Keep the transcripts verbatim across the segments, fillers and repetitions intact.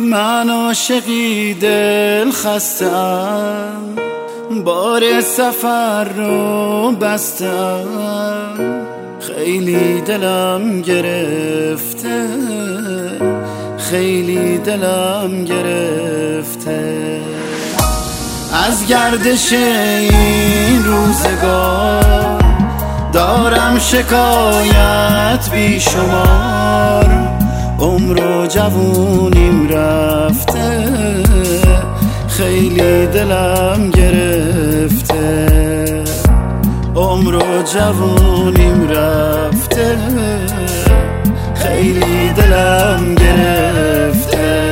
من عاشقی دل خسته‌ام، بار سفر رو بستم، خیلی دلم گرفته، خیلی دلم گرفته از گردش این روزگار. دارم شکایت بی شمار، عمر و جوونیم رفته، خیلی دلم گرفته، عمر و جوونیم رفته، خیلی دلم گرفته.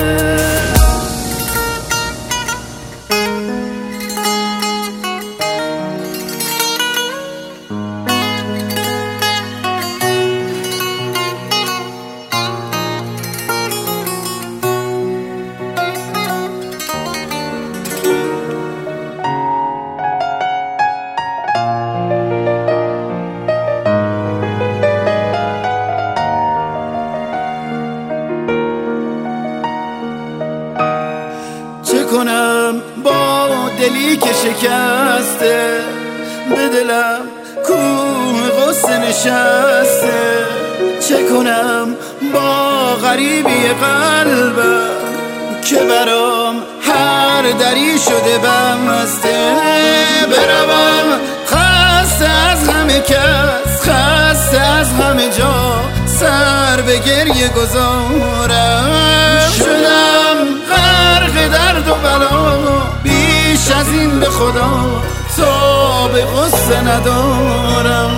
چه کنم با دلی که شکسته، به دلم کوه غصه نشسته. چه کنم با غریبی قلبم که برام هر دری شده بسته. بروم خسته از همه کس، خسته از همه جا، سر به گریه گذارم. شدم غرق درد و بلا، بیش از این به خدا تا به غصه ندارم.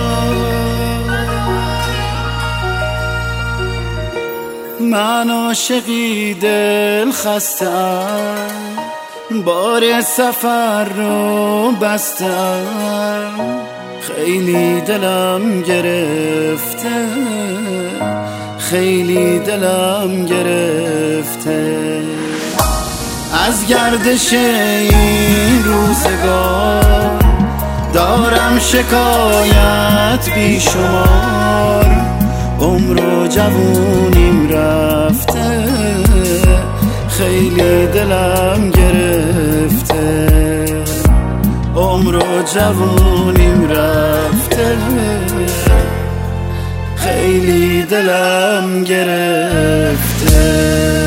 من عاشقی دل خسته‌ام، بار سفر رو بستم، خیلی دلم گرفته، خیلی دلم گرفته از گردش این روزگار. دارم شکایت بی شمار، عمر و جوونیم رفته، خیلی دلم گرفته، عمر و جوونیم رفته، خیلی دلم گرفته.